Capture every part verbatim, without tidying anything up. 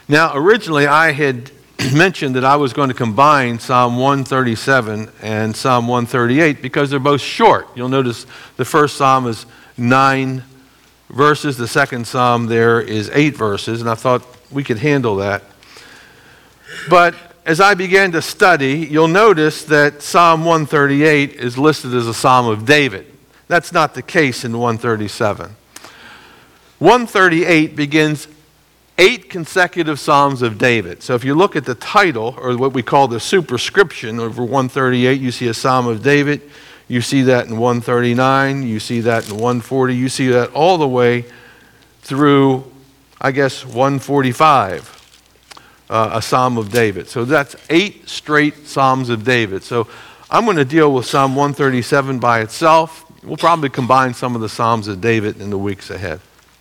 Now, originally I had mentioned that I was going to combine Psalm one thirty-seven and Psalm one thirty-eight because they're both short. You'll notice the first psalm is nine verses, the second psalm there is eight verses, and I thought we could handle that. But as I began to study, you'll notice that Psalm one thirty-eight is listed as a psalm of David. That's not the case in one thirty-seven. one thirty-eight begins eight consecutive Psalms of David. So if you look at the title, or what we call the superscription over one thirty-eight, you see a Psalm of David. You see that in one thirty-nine. You see that in one forty. You see that all the way through, I guess, one forty-five, uh, a Psalm of David. So that's eight straight Psalms of David. So I'm going to deal with Psalm one thirty-seven by itself. We'll probably combine some of the Psalms of David in the weeks ahead.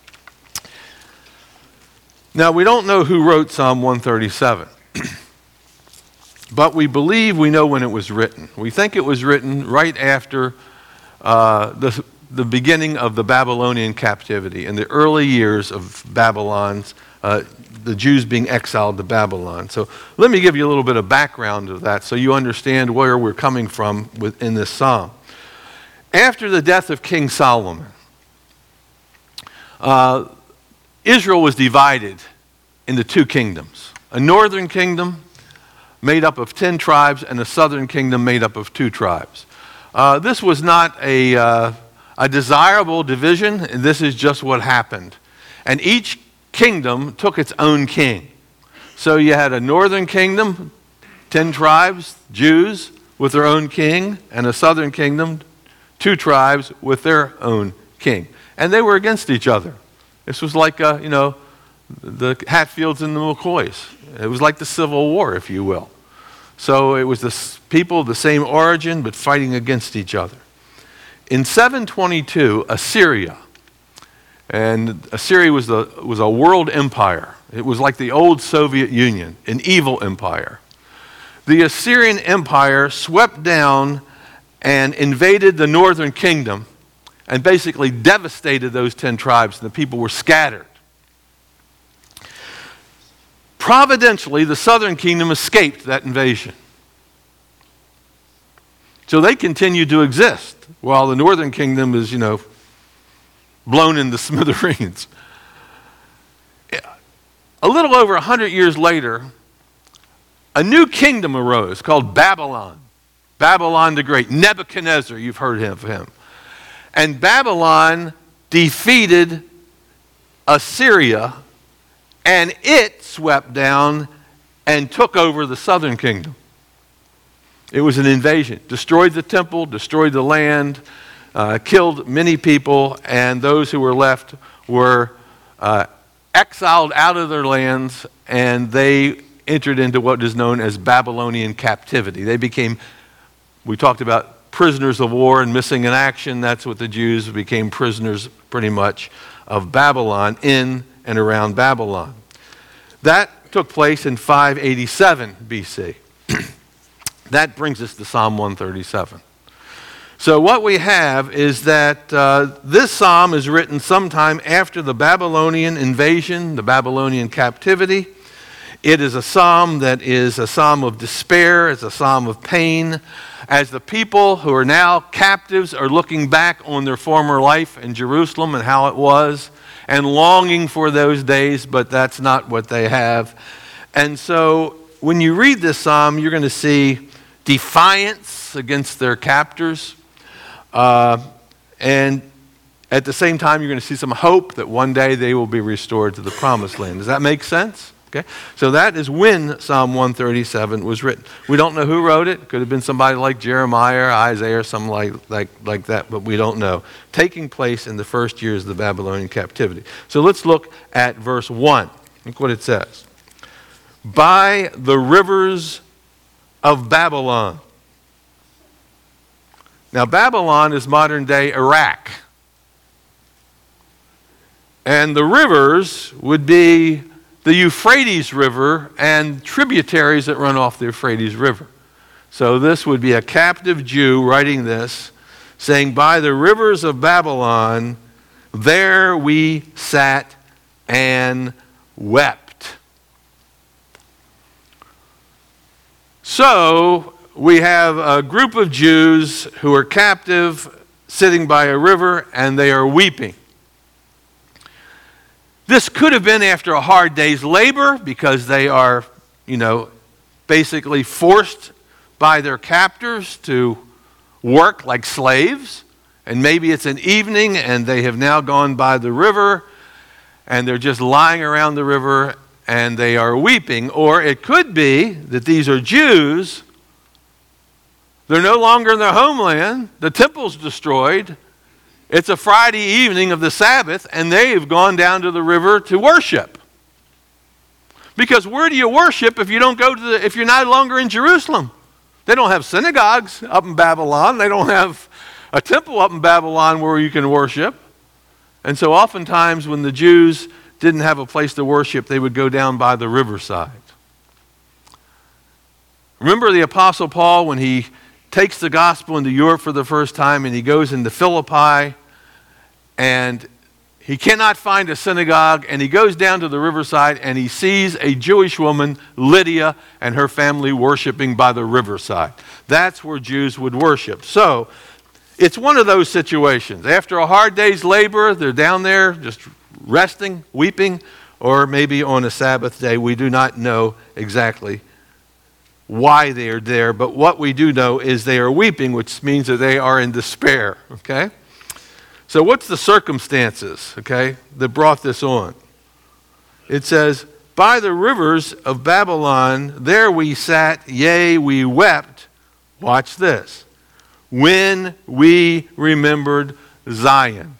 Now, we don't know who wrote Psalm one thirty-seven, but we believe we know when it was written. We think it was written right after uh, the, the beginning of the Babylonian captivity, in the early years of Babylon's, uh, the Jews being exiled to Babylon. So let me give you a little bit of background of that so you understand where we're coming from within this psalm. After the death of King Solomon, uh, Israel was divided into two kingdoms, a northern kingdom made up of ten tribes and a southern kingdom made up of two tribes. Uh, this was not a, uh, a desirable division, and this is just what happened. And each kingdom took its own king. So you had a northern kingdom, ten tribes, Jews, with their own king, and a southern kingdom, two tribes with their own king. And they were against each other. This was like, uh, you know, the Hatfields and the McCoys. It was like the Civil War, if you will. So it was the people of the same origin, but fighting against each other. In seven twenty-two, Assyria, and Assyria was, the, was a world empire. It was like the old Soviet Union, an evil empire. The Assyrian Empire swept down and invaded the northern kingdom and basically devastated those ten tribes, and the people were scattered. Providentially, the southern kingdom escaped that invasion. So they continued to exist, while the northern kingdom is, you know, blown into smithereens. A little over a hundred years later, a new kingdom arose called Babylon. Babylon the Great. Nebuchadnezzar, you've heard of him. And Babylon defeated Assyria, and it swept down and took over the southern kingdom. It was an invasion. Destroyed the temple, destroyed the land, uh, killed many people, and those who were left were uh, exiled out of their lands, and they entered into what is known as Babylonian captivity. They became, we talked about prisoners of war and missing in action. That's what the Jews became, prisoners pretty much of Babylon, in and around Babylon. That took place in five eighty-seven B C. That brings us to Psalm one thirty-seven. So what we have is that uh, this psalm is written sometime after the Babylonian invasion, the Babylonian captivity. It is a psalm that is a psalm of despair, it's a psalm of pain, as the people who are now captives are looking back on their former life in Jerusalem and how it was, and longing for those days, but that's not what they have. And so when you read this psalm, you're going to see defiance against their captors, uh, and at the same time, you're going to see some hope that one day they will be restored to the promised land. Does that make sense? Okay, so that is when Psalm one thirty-seven was written. We don't know who wrote it. It could have been somebody like Jeremiah or Isaiah or something like, like, like that, but we don't know. Taking place in the first years of the Babylonian captivity. So let's look at verse one. Look what it says. By the rivers of Babylon. Now, Babylon is modern-day Iraq. And the rivers would be the Euphrates River and tributaries that run off the Euphrates River. So this would be a captive Jew writing this, saying, by the rivers of Babylon, there we sat and wept. So we have a group of Jews who are captive, sitting by a river, and they are weeping. This could have been after a hard day's labor, because they are, you know, basically forced by their captors to work like slaves. And maybe it's an evening and they have now gone by the river and they're just lying around the river and they are weeping. Or it could be that these are Jews. They're no longer in their homeland. The temple's destroyed. It's a Friday evening of the Sabbath and they've gone down to the river to worship. Because where do you worship if you don't go to the, if you're no longer in Jerusalem? They don't have synagogues up in Babylon. They don't have a temple up in Babylon where you can worship. And so oftentimes when the Jews didn't have a place to worship, they would go down by the riverside. Remember the Apostle Paul when he takes the gospel into Europe for the first time and he goes into Philippi and he cannot find a synagogue, and he goes down to the riverside and he sees a Jewish woman, Lydia, and her family worshiping by the riverside. That's where Jews would worship. So it's one of those situations. After a hard day's labor, they're down there just resting, weeping, or maybe on a Sabbath day. We do not know exactly why they are there, but what we do know is they are weeping, which means that they are in despair, okay? So what's the circumstances, okay, that brought this on? It says, by the rivers of Babylon, there we sat, yea, we wept. Watch this. When we remembered Zion.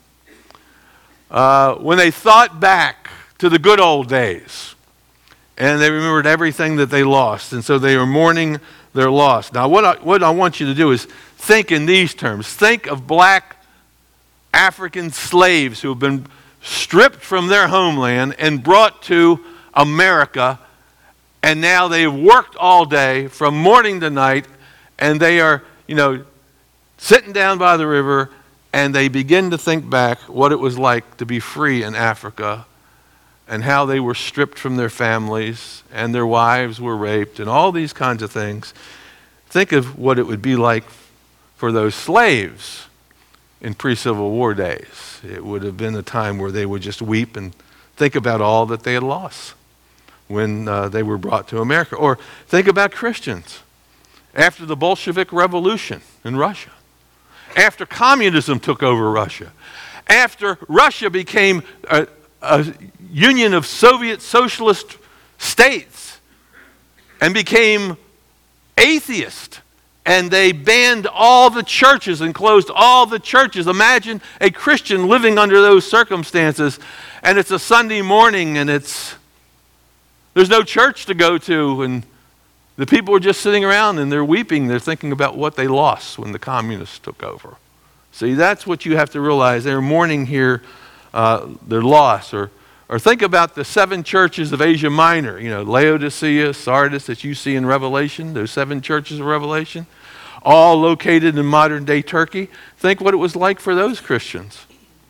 Uh, when they thought back to the good old days, and they remembered everything that they lost, and so they were mourning their loss. Now, what I, what I want you to do is think in these terms. Think of black African slaves who have been stripped from their homeland and brought to America, and now they've worked all day from morning to night, and they are, you know, sitting down by the river, and they begin to think back what it was like to be free in Africa and how they were stripped from their families and their wives were raped and all these kinds of things. Think of what it would be like for those slaves in pre-Civil War days. It would have been a time where they would just weep and think about all that they had lost when uh, they were brought to America. Or think about Christians after the Bolshevik Revolution in Russia, after communism took over Russia, after Russia became a, a union of Soviet socialist states and became atheist. And they banned all the churches and closed all the churches. Imagine a Christian living under those circumstances, and it's a Sunday morning, and it's there's no church to go to, and the people are just sitting around, and they're weeping. They're thinking about what they lost when the communists took over. See, that's what you have to realize. They're mourning here uh, their loss. Or, or think about the seven churches of Asia Minor, you know, Laodicea, Sardis that you see in Revelation, those seven churches of Revelation, all located in modern-day Turkey. Think what it was like for those Christians.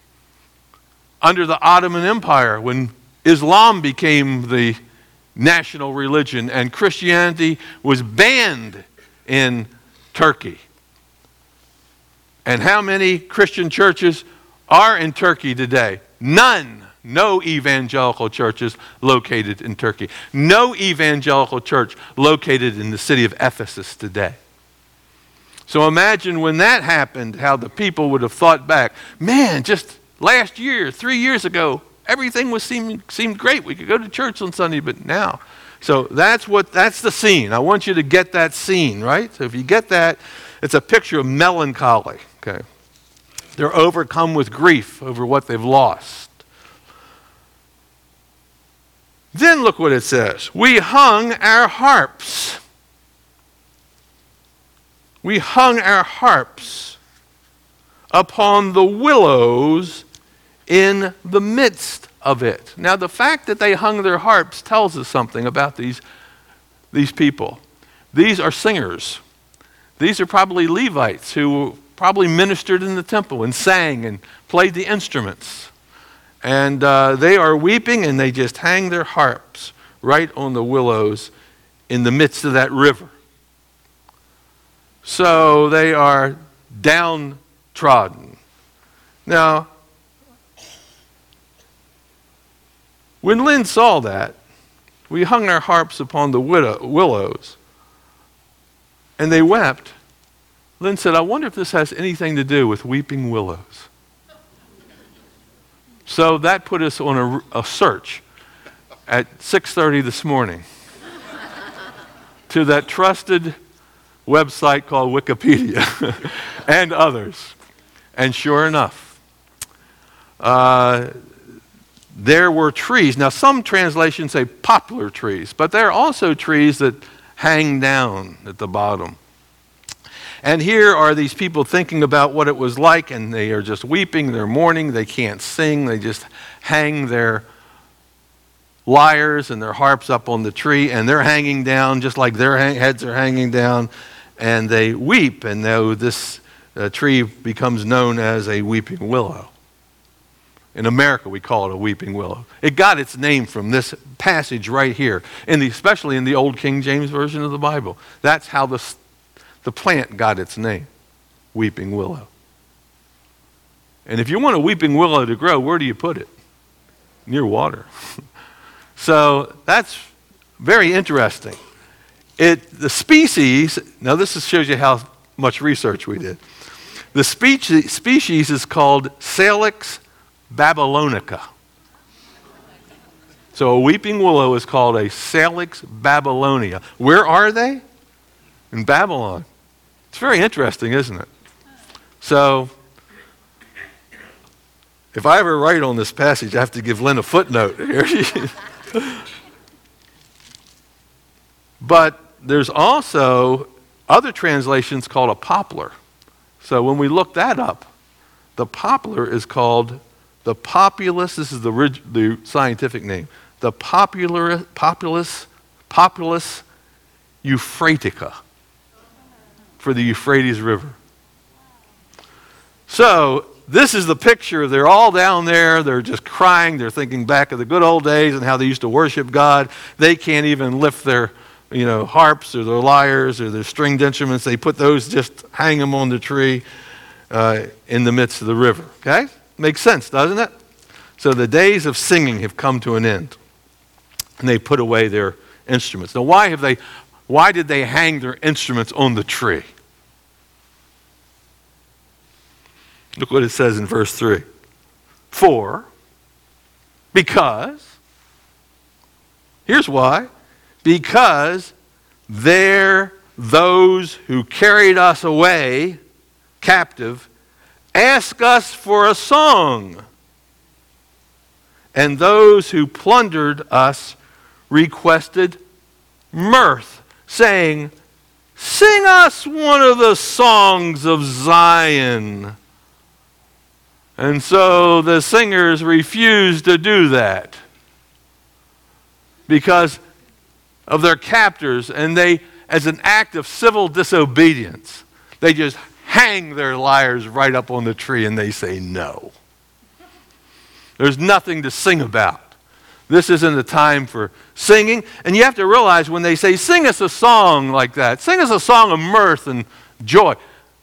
Under the Ottoman Empire, when Islam became the national religion and Christianity was banned in Turkey. And how many Christian churches are in Turkey today? None. No evangelical churches located in Turkey. No evangelical church located in the city of Ephesus today. So imagine when that happened, how the people would have thought back. Man, just last year, three years ago, everything was seemed, seemed great. We could go to church on Sunday, but now. So that's what that's the scene. I want you to get that scene, right? So if you get that, it's a picture of melancholy. Okay. They're overcome with grief over what they've lost. Then look what it says. We hung our harps. We hung our harps upon the willows in the midst of it. Now, the fact that they hung their harps tells us something about these, these people. These are singers. These are probably Levites who probably ministered in the temple and sang and played the instruments. And uh, they are weeping, and they just hang their harps right on the willows in the midst of that river. So they are downtrodden. Now, when Lynn saw that, we hung our harps upon the widow, willows, and they wept. Lynn said, I wonder if this has anything to do with weeping willows. So that put us on a, a search at six thirty this morning to that trusted website called Wikipedia and others. And sure enough, uh, there were trees. Now, some translations say poplar trees, but there are also trees that hang down at the bottom. And here are these people thinking about what it was like, and they are just weeping, they're mourning, they can't sing, they just hang their lyres and their harps up on the tree, and they're hanging down just like their hang- heads are hanging down, and they weep, and though this uh, tree becomes known as a weeping willow. In America, we call it a weeping willow. It got its name from this passage right here, in the, especially in the Old King James Version of the Bible. That's how the The plant got its name, weeping willow. And if you want a weeping willow to grow, where do you put it? Near water. So that's very interesting. It, the species, now this is, shows you how much research we did. The species, species is called Salix babylonica. So a weeping willow is called a Salix babylonica. Where are they? In Babylon. It's very interesting, isn't it? So, if I ever write on this passage, I have to give Lynn a footnote here. But there's also other translations called a poplar. So when we look that up, the poplar is called the Populus, this is the, the scientific name, the popular, Populus, Populus euphratica, for the Euphrates River. So this is the picture. They're all down there. They're just crying. They're thinking back of the good old days and how they used to worship God. They can't even lift their, you know, harps or their lyres or their stringed instruments. They put those, just hang them on the tree uh, in the midst of the river. Okay? Makes sense, doesn't it? So the days of singing have come to an end. And they put away their instruments. Now, why have they, why did they hang their instruments on the tree? Look what it says in verse three. For, because, here's why, because there those who carried us away captive ask us for a song, and those who plundered us requested mirth, saying, sing us one of the songs of Zion. And so the singers refused to do that because of their captors, and they, as an act of civil disobedience, they just hang their lyres right up on the tree and they say no. There's nothing to sing about. This isn't a time for singing. And you have to realize when they say, sing us a song like that, sing us a song of mirth and joy,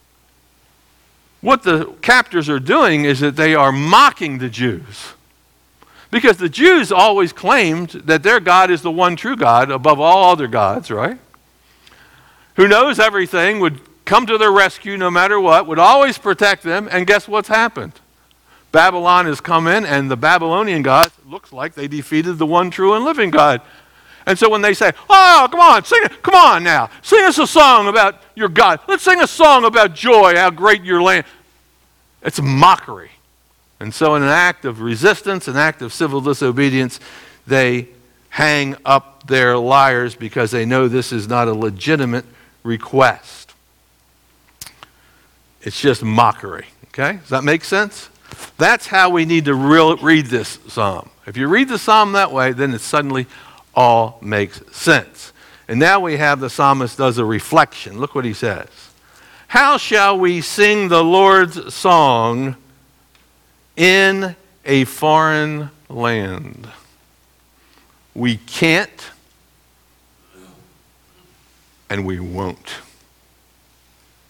what the captors are doing is that they are mocking the Jews. Because the Jews always claimed that their God is the one true God above all other gods, right? Who knows everything, would come to their rescue no matter what, would always protect them, and guess what's happened? Babylon has come in, and the Babylonian gods, looks like they defeated the one true and living God. And so when they say, oh, come on, sing it, come on now, sing us a song about your God. Let's sing a song about joy, how great your land. It's a mockery. And so in an act of resistance, an act of civil disobedience, they hang up their lyres because they know this is not a legitimate request. It's just mockery. Okay? Does that make sense? That's how we need to real, read this psalm. If you read the psalm that way, then it suddenly all makes sense. And now we have the psalmist does a reflection. Look what he says. How shall we sing the Lord's song in a foreign land? We can't, and we won't.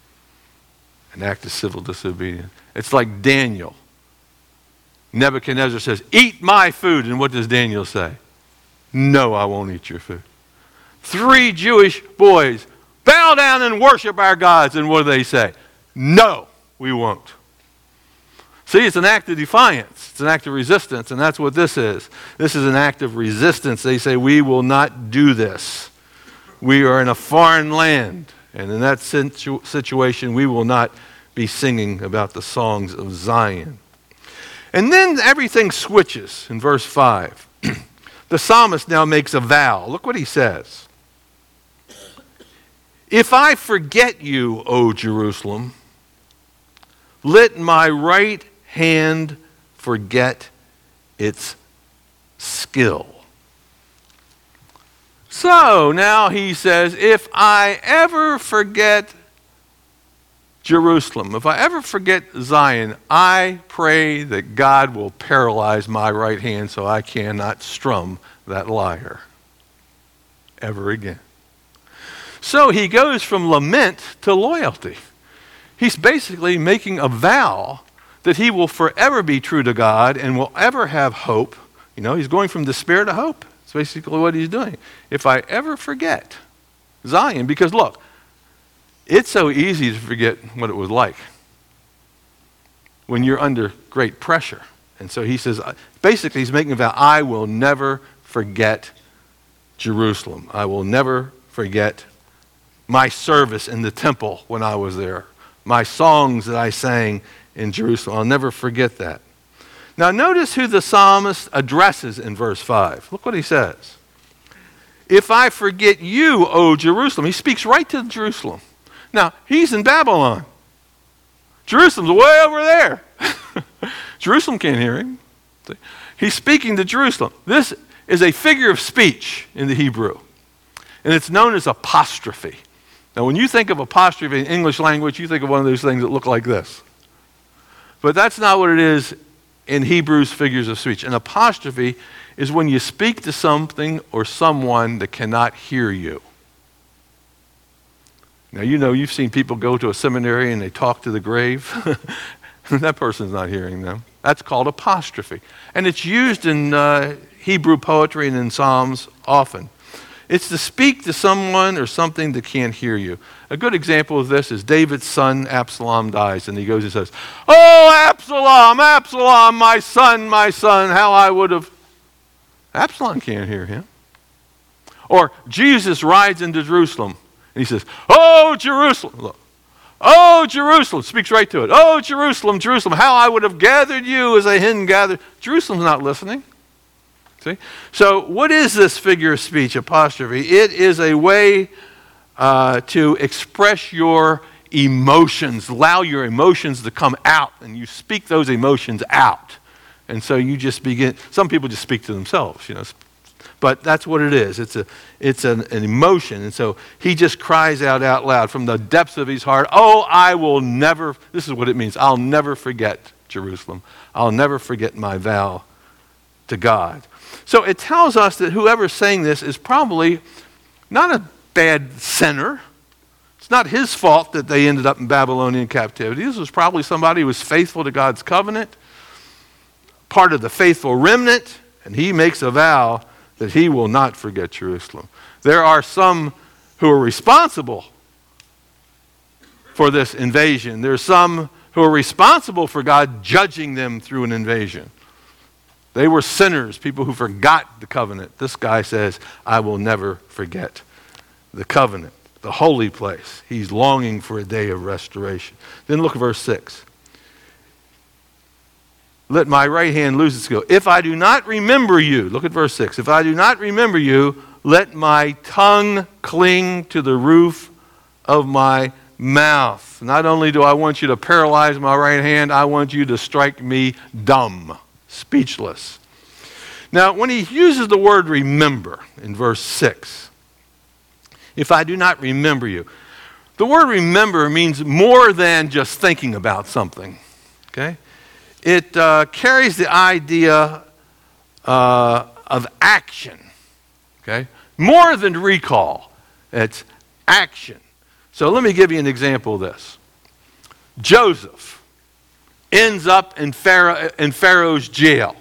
an act of civil disobedience. It's like Daniel. Nebuchadnezzar says, eat my food. And what does Daniel say? No, I won't eat your food. Three Jewish boys bow down and worship our gods. And what do they say? No, we won't. See, it's an act of defiance. It's an act of resistance, and that's what this is. This is an act of resistance. They say, we will not do this. We are in a foreign land, and in that situ- situation, we will not be singing about the songs of Zion. And then everything switches in verse five. The psalmist now makes a vow. Look what he says. If I forget you, O Jerusalem, let my right hand forget its skill. So now he says, if I ever forget Jerusalem, if I ever forget Zion, I pray that God will paralyze my right hand so I cannot strum that lyre ever again. So he goes from lament to loyalty. He's basically making a vow that he will forever be true to God and will ever have hope. You know, he's going from despair to hope. That's basically what he's doing. If I ever forget Zion, because look, it's so easy to forget what it was like when you're under great pressure. And so he says, basically he's making a vow, I will never forget Jerusalem. I will never forget my service in the temple when I was there. My songs that I sang in Jerusalem. I'll never forget that. Now notice who the psalmist addresses in verse five. Look what he says. If I forget you, O Jerusalem. He speaks right to Jerusalem. Now, he's in Babylon. Jerusalem's way over there. Jerusalem can't hear him. He's speaking to Jerusalem. This is a figure of speech in the Hebrew. And it's known as apostrophe. Now, when you think of apostrophe in English language, you think of one of those things that look like this. But that's not what it is in Hebrew's figures of speech. An apostrophe is when you speak to something or someone that cannot hear you. Now, you know, you've seen people go to a seminary and they talk to the grave. That person's not hearing them. That's called apostrophe. And it's used in uh, Hebrew poetry and in Psalms often. It's to speak to someone or something that can't hear you. A good example of this is David's son Absalom dies, and he goes and says, oh, Absalom, Absalom, my son, my son, how I would have... Absalom can't hear him. Or Jesus rides into Jerusalem, and he says, oh, Jerusalem, look. Oh, Jerusalem, speaks right to it. Oh, Jerusalem, Jerusalem, how I would have gathered you as a hen gathered. Jerusalem's not listening. See? So what is this figure of speech, apostrophe? It is a way uh, to express your emotions, allow your emotions to come out, and you speak those emotions out. And so you just begin, some people just speak to themselves, you know, but that's what it is. It's a, it's an, an emotion. And so he just cries out out loud from the depths of his heart, oh, I will never, this is what it means, I'll never forget Jerusalem. I'll never forget my vow to God. So it tells us that whoever's saying this is probably not a bad sinner. It's not his fault that they ended up in Babylonian captivity. This was probably somebody who was faithful to God's covenant, part of the faithful remnant, and he makes a vow that he will not forget Jerusalem. There are some who are responsible for this invasion. There are some who are responsible for God judging them through an invasion. They were sinners, people who forgot the covenant. This guy says, I will never forget the covenant, the holy place. He's longing for a day of restoration. Then look at verse six. Let my right hand lose its skill. If I do not remember you, look at verse six. If I do not remember you, let my tongue cling to the roof of my mouth. Not only do I want you to paralyze my right hand, I want you to strike me dumb. Speechless. Now, when he uses the word remember in verse six, if I do not remember you, the word remember means more than just thinking about something. Okay? It uh, carries the idea uh, of action. Okay? More than recall. It's action. So let me give you an example of this. Joseph ends up in, Pharaoh, in Pharaoh's jail.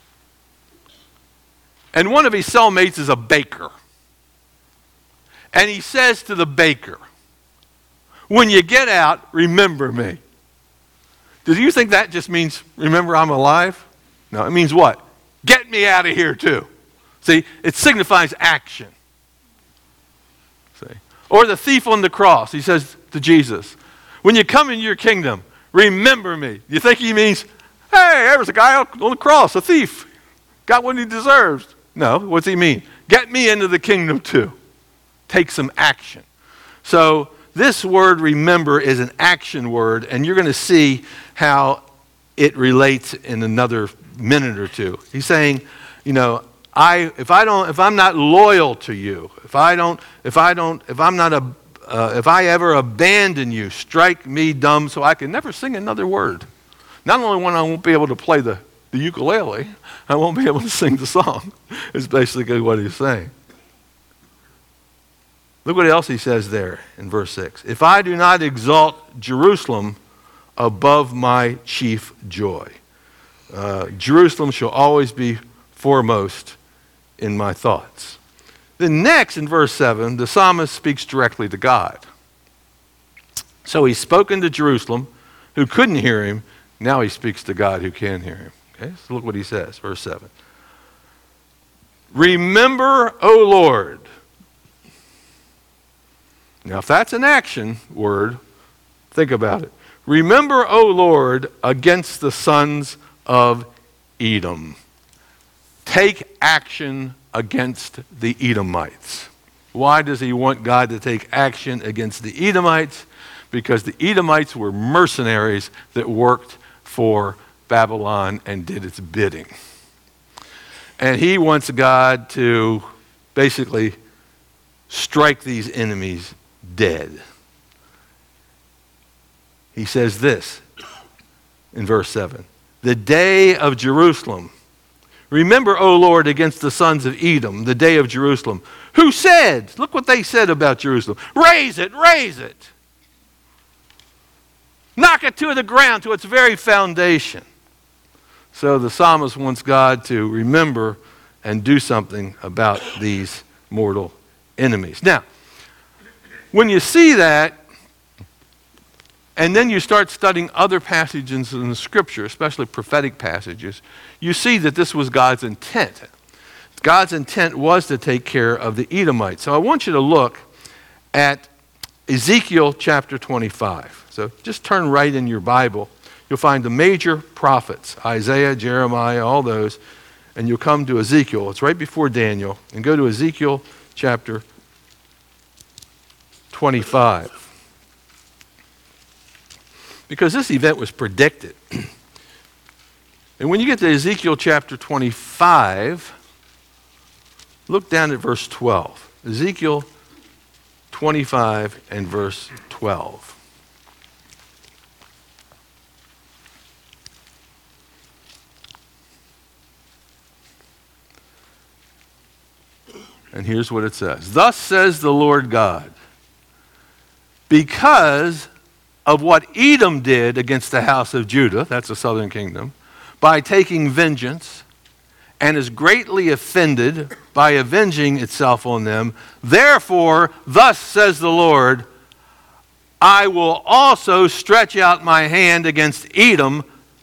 And one of his cellmates is a baker. And he says to the baker, when you get out, remember me. Do you think that just means, remember I'm alive? No, it means what? Get me out of here too. See, it signifies action. See? Or the thief on the cross, he says to Jesus, when you come in your kingdom, remember me. You think he means, hey, there was a guy on the cross, a thief, got what he deserves. No, what's he mean? Get me into the kingdom too. Take some action. So this word remember is an action word, and you're going to see how it relates in another minute or two. He's saying, you know, I if I don't if I'm not loyal to you, if I don't if I don't if I'm not a uh, if I ever abandon you, strike me dumb so I can never sing another word. Not only when I won't be able to play the, the ukulele, I won't be able to sing the song. Is basically what he's saying. Look what else he says there in verse six. If I do not exalt Jerusalem above my chief joy. Uh, Jerusalem shall always be foremost in my thoughts. Then next in verse seven, the psalmist speaks directly to God. So he's spoken to Jerusalem, who couldn't hear him. Now he speaks to God, who can hear him. Okay, so look what he says, verse seven. Remember, O Lord. Now, if that's an action word, think about it. Remember, O Lord, against the sons of Edom. Take action against the Edomites. Why does he want God to take action against the Edomites? Because the Edomites were mercenaries that worked for Babylon and did its bidding. And he wants God to basically strike these enemies dead. He says this in verse seven. The day of Jerusalem. Remember, O Lord, against the sons of Edom, the day of Jerusalem. Who said, look what they said about Jerusalem. Raise it, raise it. Knock it to the ground, to its very foundation. So the psalmist wants God to remember and do something about these mortal enemies. Now, when you see that, and then you start studying other passages in the Scripture, especially prophetic passages, you see that this was God's intent. God's intent was to take care of the Edomites. So I want you to look at Ezekiel chapter twenty-five. So just turn right in your Bible. You'll find the major prophets, Isaiah, Jeremiah, all those, and you'll come to Ezekiel. It's right before Daniel. And go to Ezekiel chapter twenty-five. Because this event was predicted. And when you get to Ezekiel chapter twenty-five, look down at verse twelve. Ezekiel twenty-five and verse twelve. And here's what it says. Thus says the Lord God, because of what Edom did against the house of Judah, that's the southern kingdom, by taking vengeance, and is greatly offended by avenging itself on them, therefore, thus says the Lord, I will also stretch out my hand against Edom,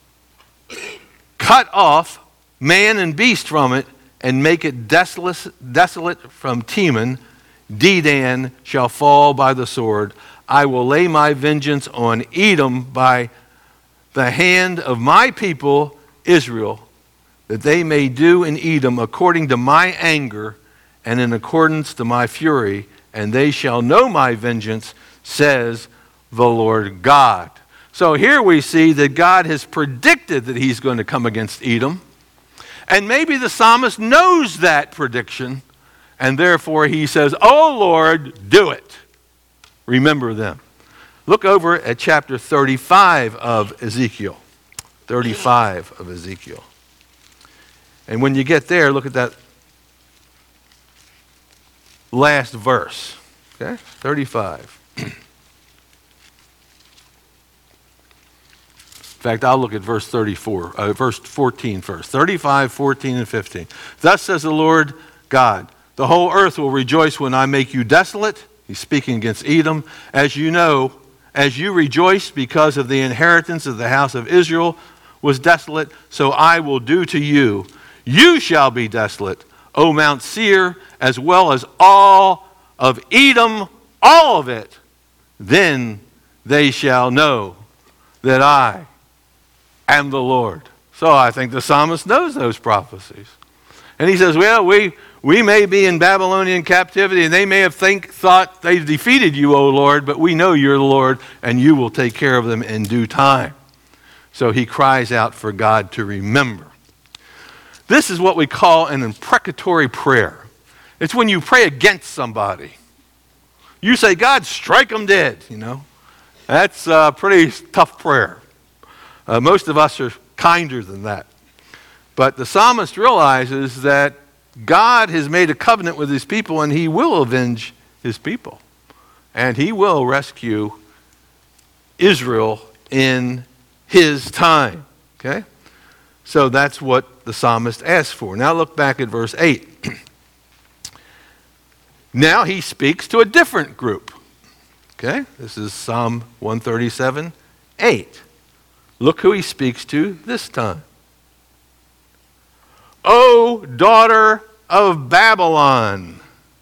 cut off man and beast from it, and make it desolate, desolate from Teman. Dedan shall fall by the sword. I will lay my vengeance on Edom by the hand of my people Israel, that they may do in Edom according to my anger and in accordance to my fury, and they shall know my vengeance, says the Lord God. So here we see that God has predicted that he's going to come against Edom, and maybe the psalmist knows that prediction, and therefore he says, oh Lord, do it. Remember them. Look over at chapter thirty-five of Ezekiel. thirty-five of Ezekiel. And when you get there, look at that last verse. Okay? thirty-five. fact, I'll look at verse thirty-four, uh, verse fourteen first. thirty-five, fourteen, and fifteen. Thus says the Lord God, the whole earth will rejoice when I make you desolate. He's speaking against Edom. As you know, as you rejoice because of the inheritance of the house of Israel was desolate, so I will do to you. You shall be desolate, O Mount Seir, as well as all of Edom, all of it. Then they shall know that I am the Lord. So I think the psalmist knows those prophecies. And he says, well, we, we may be in Babylonian captivity, and they may have think, thought they defeated you, O Lord, but we know you're the Lord, and you will take care of them in due time. So he cries out for God to remember. This is what we call an imprecatory prayer. It's when you pray against somebody. You say, God, strike them dead, you know. That's a pretty tough prayer. Uh, most of us are kinder than that. But the psalmist realizes that God has made a covenant with his people, and he will avenge his people. And he will rescue Israel in his time. Okay? So that's what the psalmist asked for. Now look back at verse eight. Now he speaks to a different group. Okay? This is Psalm one thirty-seven, eight. Look who he speaks to this time. O daughter of Babylon,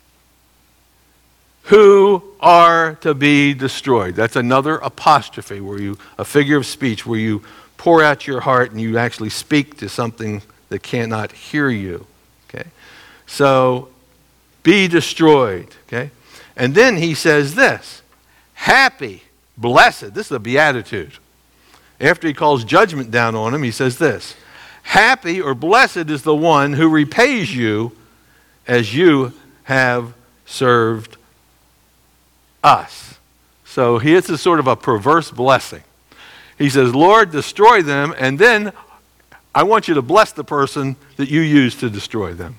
who are to be destroyed. That's another apostrophe, where you, a figure of speech, where you pour out your heart and you actually speak to something that cannot hear you. Okay? So, be destroyed. Okay? And then he says this, happy, blessed. This is a beatitude. After he calls judgment down on him, he says this, happy or blessed is the one who repays you as you have served us. So here's a sort of a perverse blessing. He says, Lord, destroy them, and then I want you to bless the person that you used to destroy them.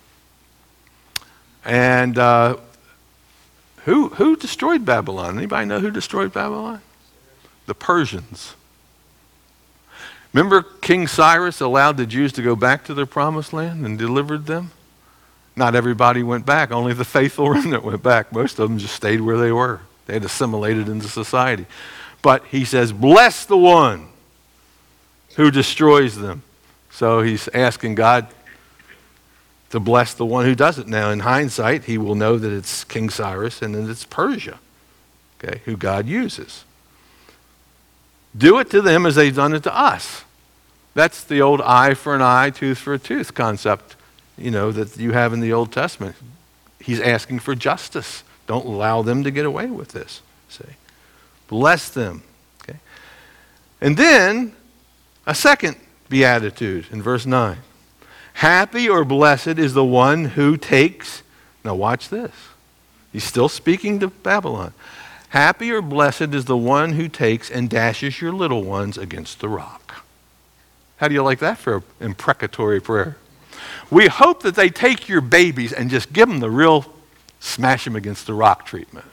And uh, who, who destroyed Babylon? Anybody know who destroyed Babylon? The Persians. Remember King Cyrus allowed the Jews to go back to their promised land and delivered them? Not everybody went back. Only the faithful remnant went back. Most of them just stayed where they were. They had assimilated into society. But he says, bless the one who destroys them. So he's asking God to bless the one who does it. Now, in hindsight, he will know that it's King Cyrus and that it's Persia, okay, who God uses. Do it to them as they've done it to us. That's the old eye for an eye, tooth for a tooth concept, you know, that you have in the Old Testament. He's asking for justice. Don't allow them to get away with this. See? Bless them. Okay? And then a second beatitude in verse nine. Happy or blessed is the one who takes, now watch this. He's still speaking to Babylon. Happy or blessed is the one who takes and dashes your little ones against the rock. How do you like that for an imprecatory prayer? We hope that they take your babies and just give them the real smash them against the rock treatment.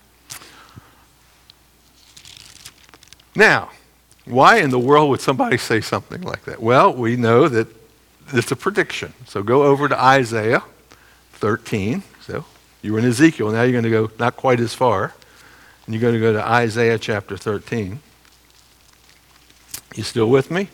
Now, why in the world would somebody say something like that? Well, we know that it's a prediction. So go over to Isaiah thirteen. So you were in Ezekiel. Now you're going to go not quite as far. And you're going to go to Isaiah chapter thirteen. You still with me?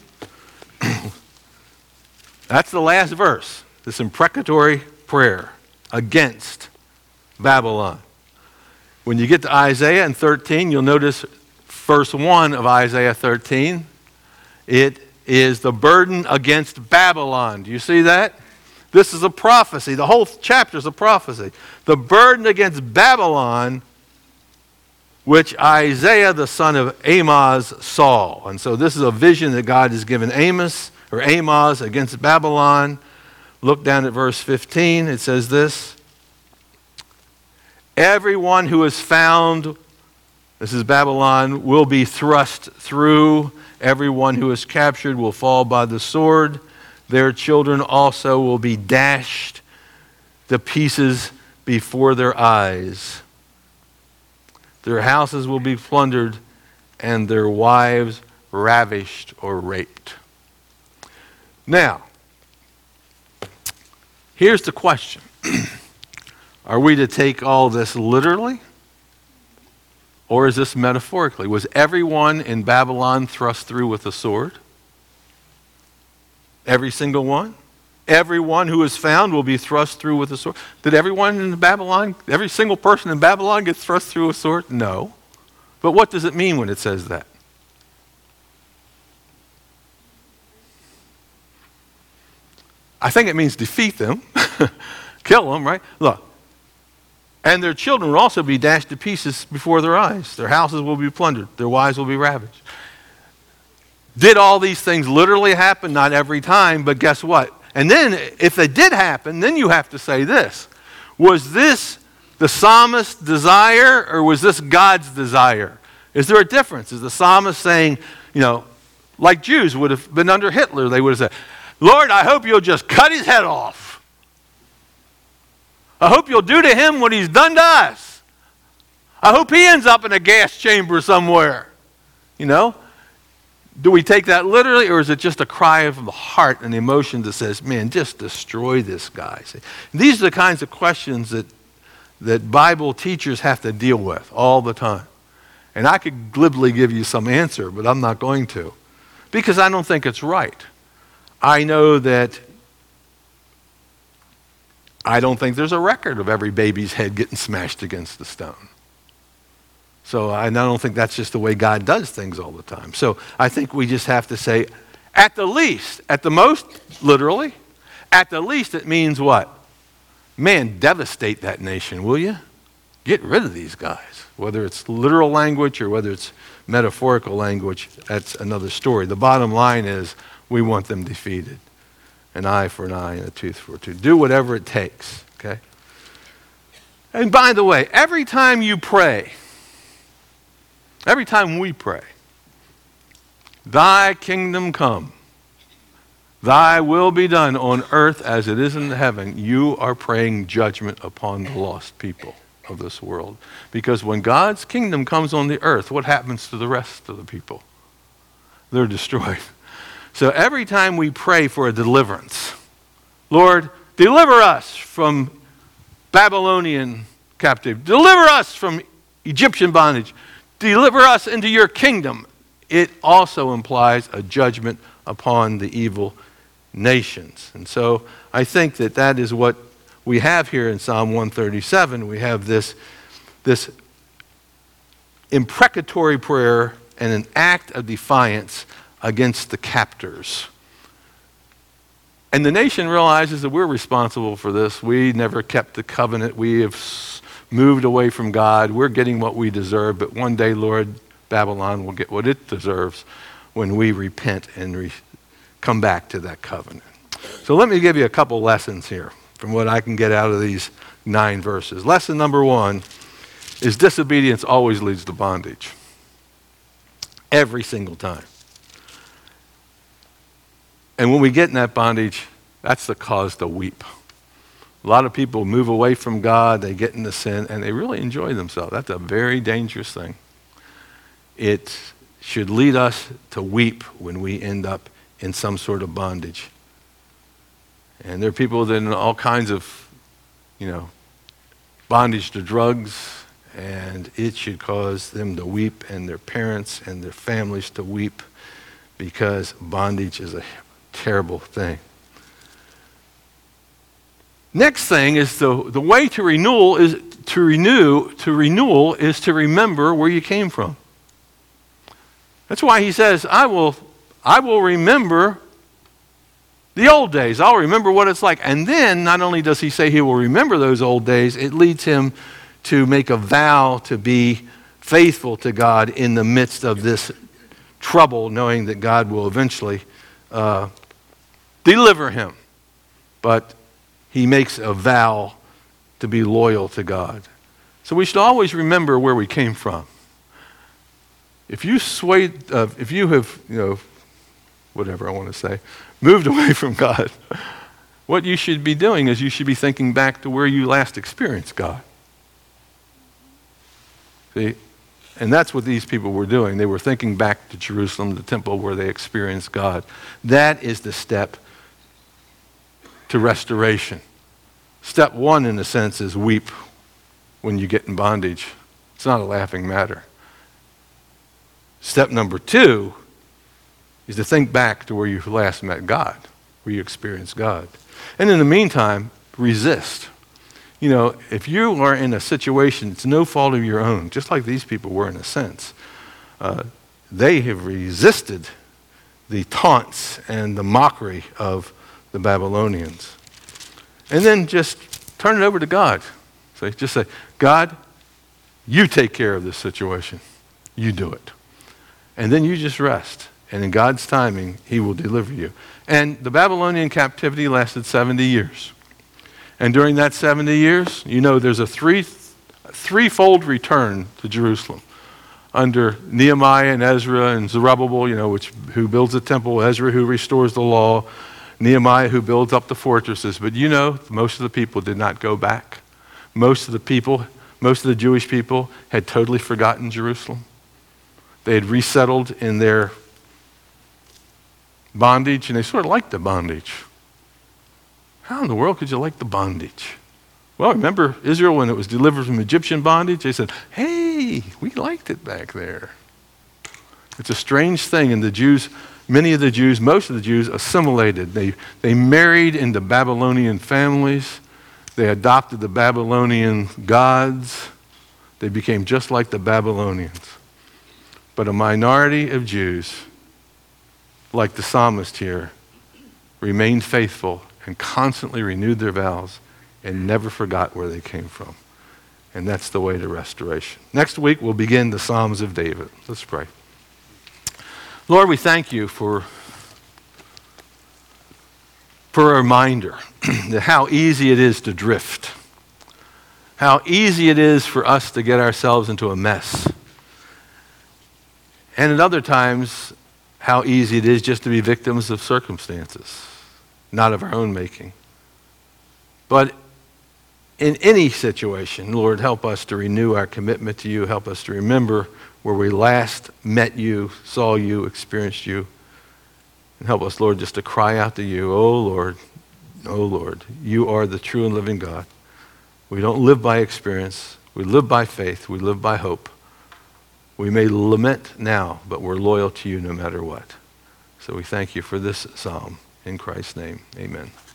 That's the last verse. This imprecatory prayer against Babylon. When you get to Isaiah in thirteen, you'll notice verse one of Isaiah thirteen. It is the burden against Babylon. Do you see that? This is a prophecy. The whole chapter is a prophecy. The burden against Babylon, which Isaiah the son of Amoz saw. And so this is a vision that God has given Amos or Amoz against Babylon. Look down at verse fifteen. It says this. Everyone who is found, this is Babylon, will be thrust through. Everyone who is captured will fall by the sword. Their children also will be dashed to pieces before their eyes. Their houses will be plundered, and their wives ravished, or raped. Now, here's the question. Are we to take all this literally? Or is this metaphorically? Was everyone in Babylon thrust through with a sword? Every single one? Everyone who is found will be thrust through with a sword. Did everyone in Babylon, every single person in Babylon get thrust through a sword? No. But what does it mean when it says that? I think it means defeat them, kill them, right? Look. And their children will also be dashed to pieces before their eyes. Their houses will be plundered. Their wives will be ravaged. Did all these things literally happen? Not every time, but guess what? And then, if they did happen, then you have to say this. Was this the psalmist's desire, or was this God's desire? Is there a difference? Is the psalmist saying, you know, like Jews would have been under Hitler, they would have said, Lord, I hope you'll just cut his head off. I hope you'll do to him what he's done to us. I hope he ends up in a gas chamber somewhere. You know? Do we take that literally, or is it just a cry of the heart and the emotion that says, man, just destroy this guy? See, these are the kinds of questions that, that Bible teachers have to deal with all the time. And I could glibly give you some answer, but I'm not going to, because I don't think it's right. I know that I don't think there's a record of every baby's head getting smashed against the stone. So I don't think that's just the way God does things all the time. So I think we just have to say, at the least, at the most, literally, at the least it means what? Man, devastate that nation, will you? Get rid of these guys. Whether it's literal language or whether it's metaphorical language, that's another story. The bottom line is we want them defeated. An eye for an eye and a tooth for a tooth. Do whatever it takes, okay? And by the way, every time you pray, every time we pray, thy kingdom come, thy will be done on earth as it is in heaven, you are praying judgment upon the lost people of this world. Because when God's kingdom comes on the earth, what happens to the rest of the people? They're destroyed. So every time we pray for a deliverance, Lord, deliver us from Babylonian captivity, deliver us from Egyptian bondage, deliver us into your kingdom, it also implies a judgment upon the evil nations. And so I think that that is what we have here in Psalm one thirty-seven. We have this, this imprecatory prayer and an act of defiance against the captors. And the nation realizes that we're responsible for this. We never kept the covenant. We have moved away from God. We're getting what we deserve. But one day, Lord, Babylon will get what it deserves when we repent and re- come back to that covenant. So let me give you a couple lessons here from what I can get out of these nine verses. Lesson number one is disobedience always leads to bondage. Every single time. And when we get in that bondage, that's the cause to weep. A lot of people move away from God, they get into sin, and they really enjoy themselves. That's a very dangerous thing. It should lead us to weep when we end up in some sort of bondage. And there are people that are in all kinds of, you know, bondage to drugs, and it should cause them to weep, and their parents and their families to weep, because bondage is a terrible thing. Next thing is the, the way to renewal is to renew to renewal is to remember where you came from. That's why he says, I will I will remember the old days. I'll remember what it's like. And then not only does he say he will remember those old days, it leads him to make a vow to be faithful to God in the midst of this trouble, knowing that God will eventually uh, deliver him. But he makes a vow to be loyal to God. So we should always remember where we came from. If you swayed, uh, if you have, you know, whatever I want to say, moved away from God, what you should be doing is you should be thinking back to where you last experienced God. See, And that's what these people were doing. They were thinking back to Jerusalem, the temple where they experienced God. That is the step to restoration. Step one, in a sense, is weep when you get in bondage. It's not a laughing matter. Step number two is to think back to where you last met God, where you experienced God. And in the meantime, resist. You know, if you are in a situation, it's no fault of your own, just like these people were in a sense. Uh, they have resisted the taunts and the mockery of the Babylonians. And then just turn it over to God. So just say, God, you take care of this situation. You do it. And then you just rest. And in God's timing, he will deliver you. And the Babylonian captivity lasted seventy years. And during that seventy years, you know, there's a three, threefold return to Jerusalem. Under Nehemiah and Ezra and Zerubbabel, you know, which who builds the temple, Ezra who restores the law, Nehemiah who builds up the fortresses. But you know, most of the people did not go back. Most of the people, most of the Jewish people had totally forgotten Jerusalem. They had resettled in their bondage, and they sort of liked the bondage. How in the world could you like the bondage? Well, remember Israel when it was delivered from Egyptian bondage? They said, hey, we liked it back there. It's a strange thing, and the Jews, many of the Jews, most of the Jews assimilated. They, they married into Babylonian families. They adopted the Babylonian gods. They became just like the Babylonians. But a minority of Jews, like the psalmist here, remained faithful and constantly renewed their vows and never forgot where they came from. And that's the way to restoration. Next week, we'll begin the Psalms of David. Let's pray. Lord, we thank you for, for a reminder that how easy it is to drift, how easy it is for us to get ourselves into a mess. And at other times, how easy it is just to be victims of circumstances, not of our own making. But in any situation, Lord, help us to renew our commitment to you. Help us to remember where we last met you, saw you, experienced you. And help us, Lord, just to cry out to you, oh Lord, oh Lord, you are the true and living God. We don't live by experience. We live by faith. We live by hope. We may lament now, but we're loyal to you no matter what. So we thank you for this psalm. In Christ's name, amen.